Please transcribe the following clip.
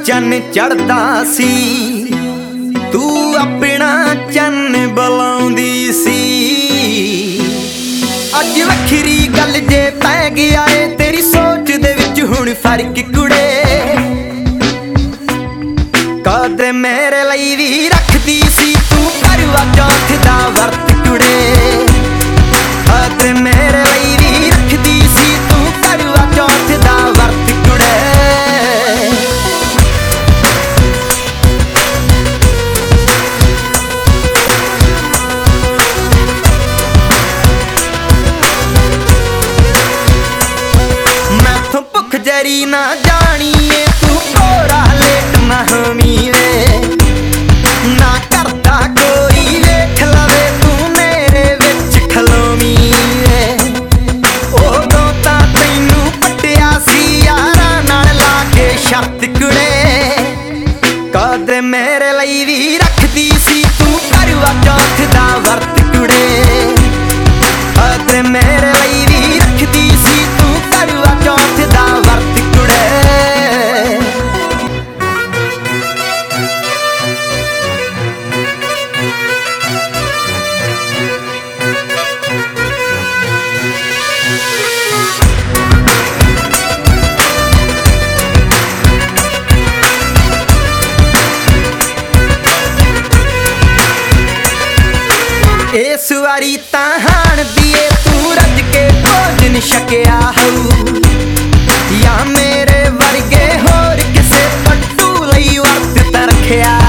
चन्न चढ़दा सी तू अपना चन्न बुलाउंदी सी। अज वखरी गल जे पै गया है तेरी सोच दे विच हुण फर्क कुड़े। कदे मेरे लई भी रखदी सी तू करवा चौथ दा वर्त कुड़े। कदे मेरे लई भी रखदी सी तू करवा चौथ दा वर्त कुड़े। मैथों भुख जरी ना जानिए तू कोरा लेट ना हमीवे। ना करदा कोई वेख लवे तू मेरे विच खलोवी वे। उदों तां तैनू पट्टिया सी यारां नाल ला के शर्त कुड़े। कदे मेरे लई भी रखदी सी तू करवा चौथ दा वर्त कुड़े। कदे मेरे लई भी रखदी सी तू करवा चौथ दा वर्त कुड़े। इस वारी तां हाण दिए तू रज के भोजन छकिया होऊ। या मेरे वर्गे होर किसे पट्टू लई वर्त तां रखिया